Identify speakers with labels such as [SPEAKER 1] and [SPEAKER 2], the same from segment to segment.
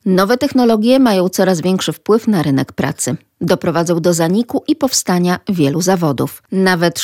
[SPEAKER 1] Nowe technologie mają coraz większy wpływ na rynek pracy. Doprowadzą do zaniku i powstania wielu zawodów. Nawet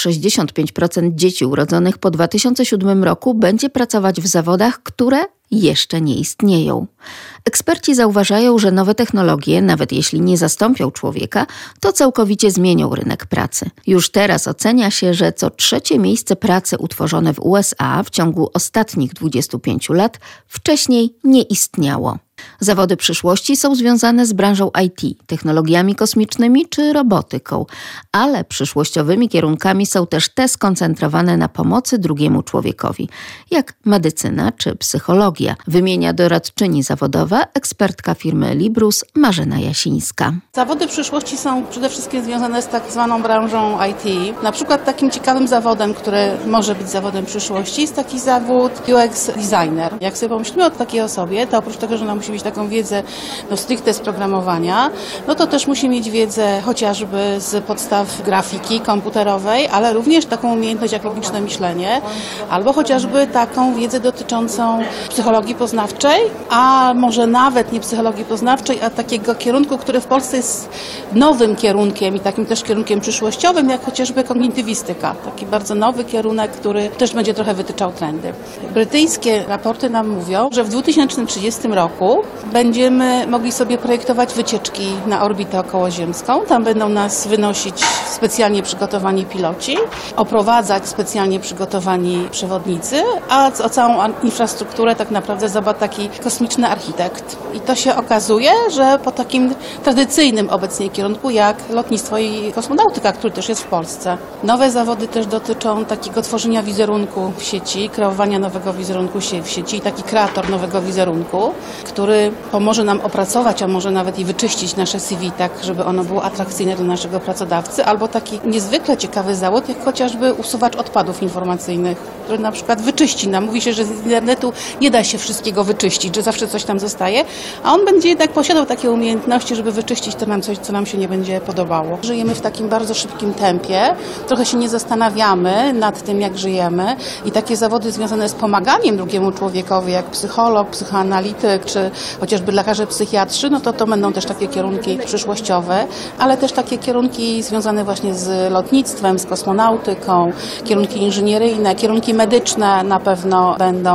[SPEAKER 1] 65% dzieci urodzonych po 2007 roku będzie pracować w zawodach, które jeszcze nie istnieją. Eksperci zauważają, że nowe technologie, nawet jeśli nie zastąpią człowieka, to całkowicie zmienią rynek pracy. Już teraz ocenia się, że co trzecie miejsce pracy utworzone w USA w ciągu ostatnich 25 lat wcześniej nie istniało. Zawody przyszłości są związane z branżą IT, technologiami kosmicznymi czy robotyką, ale przyszłościowymi kierunkami są też te skoncentrowane na pomocy drugiemu człowiekowi, jak medycyna czy psychologia, wymienia doradczyni zawodowa, ekspertka firmy Librus Marzena Jasińska.
[SPEAKER 2] Zawody przyszłości są przede wszystkim związane z tak zwaną branżą IT. Na przykład takim ciekawym zawodem, który może być zawodem przyszłości, jest taki zawód UX designer. Jak sobie pomyślimy o takiej osobie, to oprócz tego, że ona musi mieć taką wiedzę stricte z programowania, to też musi mieć wiedzę chociażby z podstaw grafiki komputerowej, ale również taką umiejętność jak logiczne myślenie, albo chociażby taką wiedzę dotyczącą psychologii poznawczej, a może nawet nie psychologii poznawczej, a takiego kierunku, który w Polsce jest nowym kierunkiem i takim też kierunkiem przyszłościowym, jak chociażby kognitywistyka. Taki bardzo nowy kierunek, który też będzie trochę wytyczał trendy. Brytyjskie raporty nam mówią, że w 2030 roku będziemy mogli sobie projektować wycieczki na orbitę okołoziemską. Tam będą nas wynosić specjalnie przygotowani piloci, oprowadzać specjalnie przygotowani przewodnicy, a o całą infrastrukturę tak naprawdę zadba taki kosmiczny architekt. I to się okazuje, że po takim tradycyjnym obecnie kierunku jak lotnictwo i kosmonautyka, który też jest w Polsce. Nowe zawody też dotyczą takiego tworzenia wizerunku w sieci, kreowania nowego wizerunku w sieci i taki kreator nowego wizerunku, który pomoże nam opracować, a może nawet i wyczyścić nasze CV tak, żeby ono było atrakcyjne dla naszego pracodawcy, albo taki niezwykle ciekawy zawód, jak chociażby usuwacz odpadów informacyjnych, który na przykład wyczyści nam. Mówi się, że z internetu nie da się wszystkiego wyczyścić, że zawsze coś tam zostaje, a on będzie jednak posiadał takie umiejętności, żeby wyczyścić to nam coś, co nam się nie będzie podobało. Żyjemy w takim bardzo szybkim tempie, trochę się nie zastanawiamy nad tym, jak żyjemy i takie zawody związane z pomaganiem drugiemu człowiekowi, jak psycholog, psychoanalityk, czy chociażby lekarze psychiatrzy, to będą też takie kierunki przyszłościowe, ale też takie kierunki związane właśnie z lotnictwem, z kosmonautyką, kierunki inżynieryjne, kierunki medyczne na pewno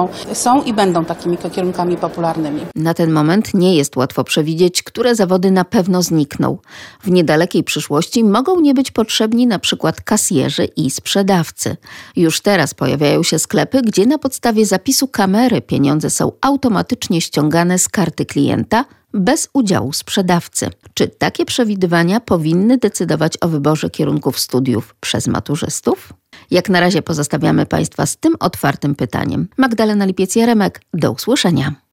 [SPEAKER 2] są i będą takimi kierunkami popularnymi.
[SPEAKER 1] Na ten moment nie jest łatwo przewidzieć, które zawody na pewno znikną. W niedalekiej przyszłości mogą nie być potrzebni na przykład kasjerzy i sprzedawcy. Już teraz pojawiają się sklepy, gdzie na podstawie zapisu kamery pieniądze są automatycznie ściągane z karty klienta bez udziału sprzedawcy. Czy takie przewidywania powinny decydować o wyborze kierunków studiów przez maturzystów? Jak na razie pozostawiamy Państwa z tym otwartym pytaniem. Magdalena Lipiec-Jaremek, do usłyszenia.